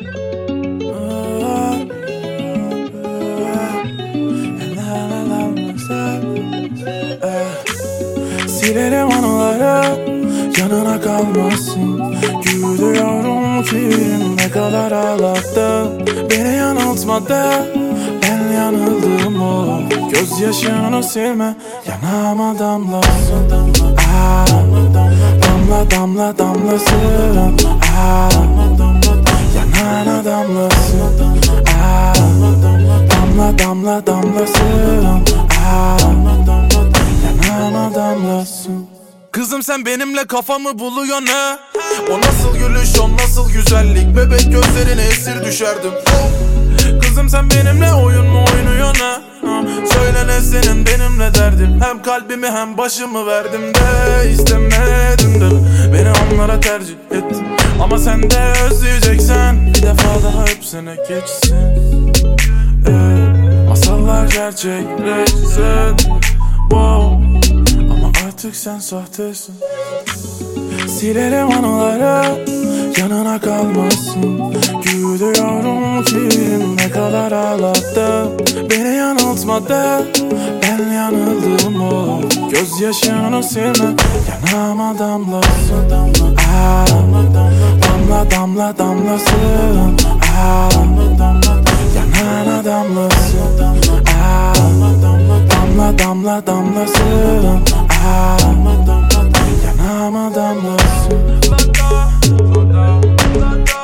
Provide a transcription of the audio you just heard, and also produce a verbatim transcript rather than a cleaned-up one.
Silerim anıları, yanına kalmasın. Gülüyorum film ne kadar ağlattı. Beni yanıltmadı, ben yanıldım o. Gözyaşını silme, yanağıma damlasın. Aa, damla damla damlasın. Aa, yanağına damlasın. Aa, damla damla damlasın. Aa, yanağıma damlasın. Kızım sen benimle kafamı buluyorsun ha. O nasıl gülüş, o nasıl güzellik. Bebek gözlerine esir düşerdim. Kızım sen benimle oyun mu oynuyorsun ha? Söyle ne senin benimle derdin. Hem kalbimi hem başımı verdim de istemedim de. Beni onlara tercih ettin. Ama sen de özleyeceksen bir defa daha öpsene geçsin. ee, Masallar gerçekleşsin. Wow. Artık sen sahtesin. Silerim anıları, yanına kalmasın. Gülüyorum film ne kadar ağlattı. Beni yanıltmadı, ben yanıldım o. Gözyaşını silme, yanağıma damlasın. Aa, damla damla damlasın. Aa, yanağına damlasın. Aa, damla damla damlasın. Aa, yanağıma damlasın.